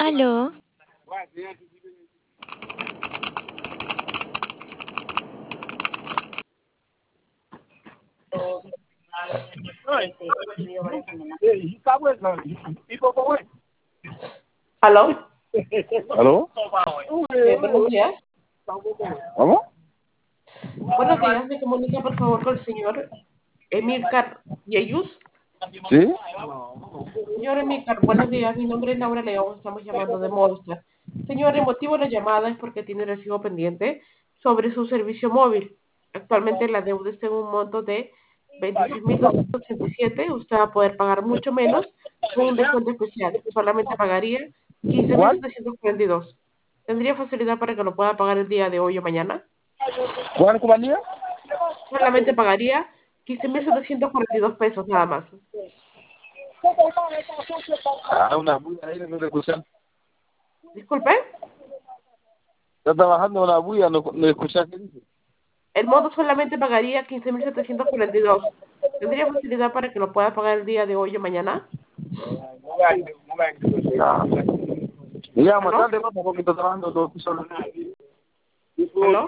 Aló, ¿Aló? ¿Aló? Buenos días. ¿Cómo? Buenos días, me comunica por favor con el señor Emilcar Yeyus. ¿Sí? Señor Emilcar, buenos días, mi nombre es Laura León, estamos llamando de Monster. Señor, el motivo de la llamada es porque tiene recibo pendiente sobre su servicio móvil. Actualmente la deuda está en un monto de 26.287. Usted va a poder pagar mucho menos con un descuento especial. Solamente pagaría quince mil ¿Cuál? setecientos cuarenta y dos. ¿Tendría facilidad para que lo pueda pagar el día de hoy o mañana? ¿Cuál compañía? Solamente pagaría 15.742 pesos nada más. Una bulla ahí, no te escuchan. Disculpe, Está trabajando una bulla, no escuchas qué dice. el monto solamente pagaría 15.742. ¿Tendría facilidad para que lo pueda pagar el día de hoy o mañana? Me llama más ¿Aló? tarde, vamos, porque está trabajando todo solo. ¿Aló?